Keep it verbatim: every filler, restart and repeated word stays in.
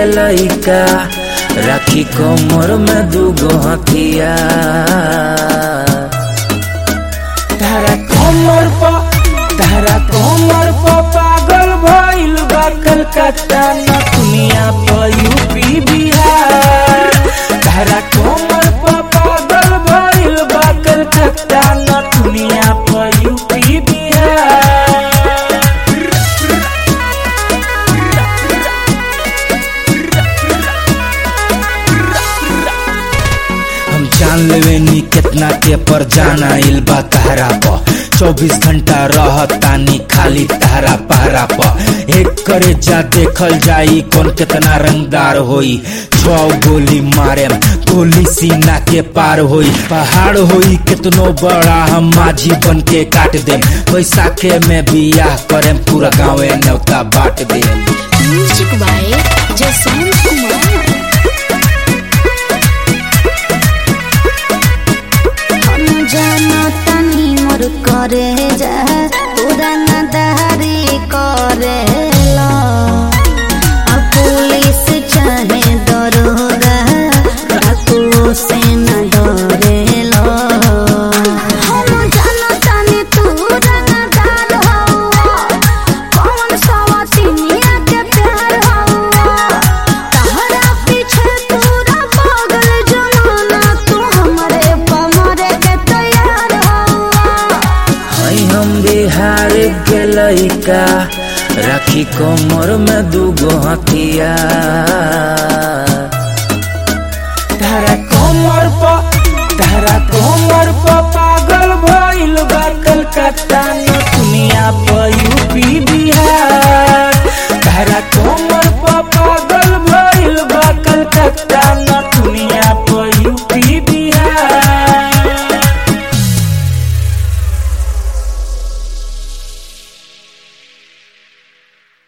लइका राखी कमर में दूगो हथिया तारा कमर पर तारा कमर पर पागल भइल बा कलकत्ता न दुनिया पर यूपी बिहार तारा कमर पर पागल भइल बा कलकत्ता न दुनिया पर यूपी बिहार। जान लेवेनी कितना के पर जाना इल बा तहरा पर चौबीस घंटा रहतानी खाली तहरा पहरा पर एक करे जा देखल जाई कौन कितना रंगदार होई छौ गोली मारे गोली सीना के पार होई पहाड़ होई कितनो बड़ा हम माझी बन के काट दे बैसाखे में बियाह करे पूरा गाँव न्योता बांट दे। Music by Jaswant Kumar. करे जा पूरा नदारी करे लो पुलिस चाहे दरोगा डाकू से न डरे लो हम जानो तानी तू रंगदार हो कौन सवा चिनिया के प्यार हो तहरा पीछे पूरा पागल जमाना तू हमारे पमरे के तैयार हम बिहार के लइका राखी कमर में दूगो हथिया तारा कमर पर